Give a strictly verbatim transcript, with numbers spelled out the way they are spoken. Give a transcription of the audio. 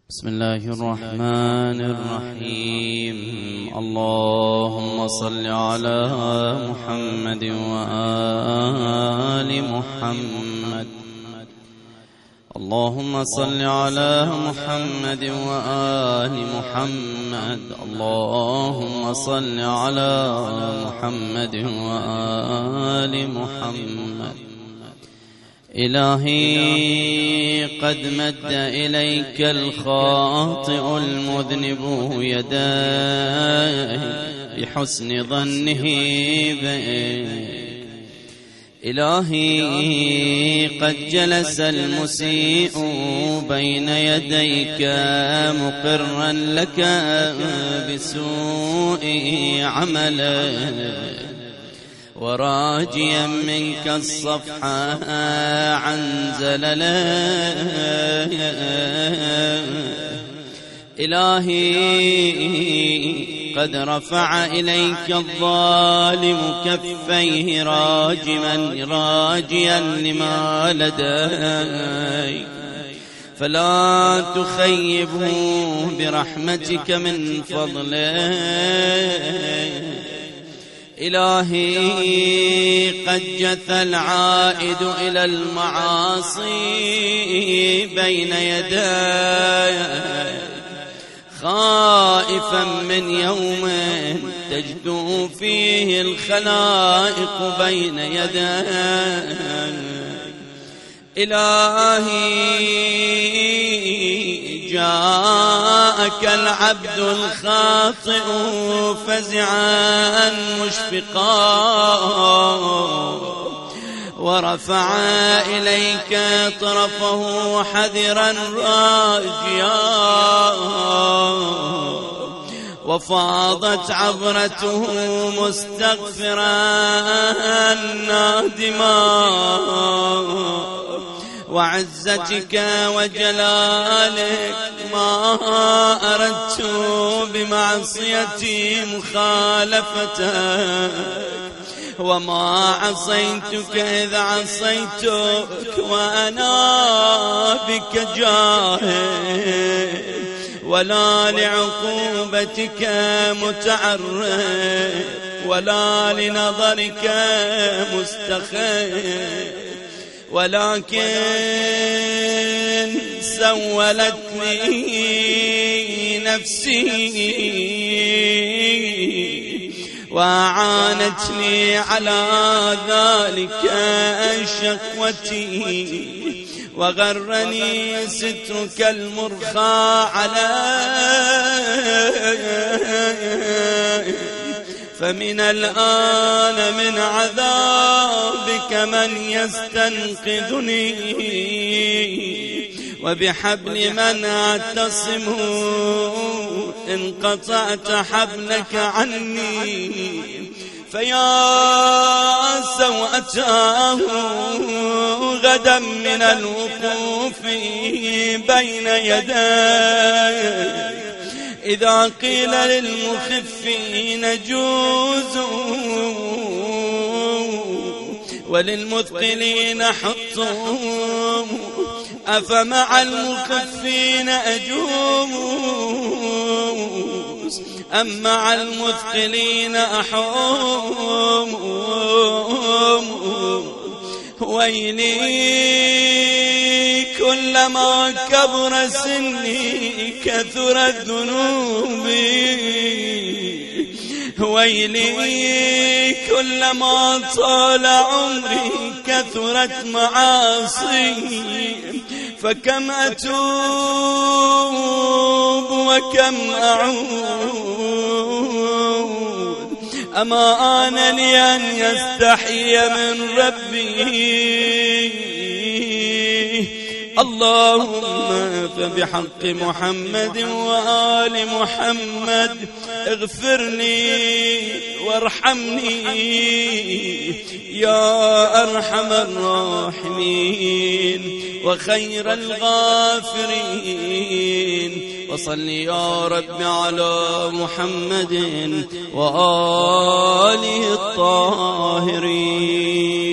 بسم الله الرحمن الرحيم. اللهم صل على محمد وآل محمد. اللهم صل على محمد وآل محمد. اللهم صل على محمد وآل محمد. إلهي قد مد إليك الخاطئ المذنب يديه بحسن ظنه بك. إلهي قد جلس المسيء بين يديك مقرا لك بسوء عمله وراجيا منك الصفح عن زلله. إلهي قد رفع إليك الظالم كفيه راجما راجيا لما لديك، فلا تخيبه برحمتك من فضلك. إلهي قد جثى العائد إلى المعاصي بين يديك خائفا من يوم تجدو فيه الخلائق بين يديك. إلهي جاءك العبد الخاطئ فزعا مشفقا ورفع إليك طرفه حذرا راجيا، وفاضت عبرته مستغفرا نادما، وعزتك وجلالك ما أردت بمعصيتي مخالفتك، وما عصيتك إذا عصيتك وأنا بك جاهل، ولا لعقوبتك متعرض ولا لنظرك مستخف، ولكن سولتني نفسي وأعانتني على ذلك شقوتي، وغرني سترك المرخى علي، فمن الآن من عذابك من يستنقذني، وبحبل من أعتصم إن قطعت حبلك عني، فيا سوءته غدا من الوقوف بين يديك إذا قيل للمخفين جوزوا وللمثقلين حطوا، أفمع المخفين أجوز أم مع المثقلين أحوم. ويلي كلما كبر سني كثرت ذنوبي، ويلي كلما طال عمري كثرت معاصي، فكم أتوب وكم أعود، أما آن لي أن يستحي من ربي. اللهم فبحق محمد وآل محمد اغفر لي وارحمني يا أرحم الراحمين وخير الغافرين، وصل يا رب على محمد وآله الطاهرين.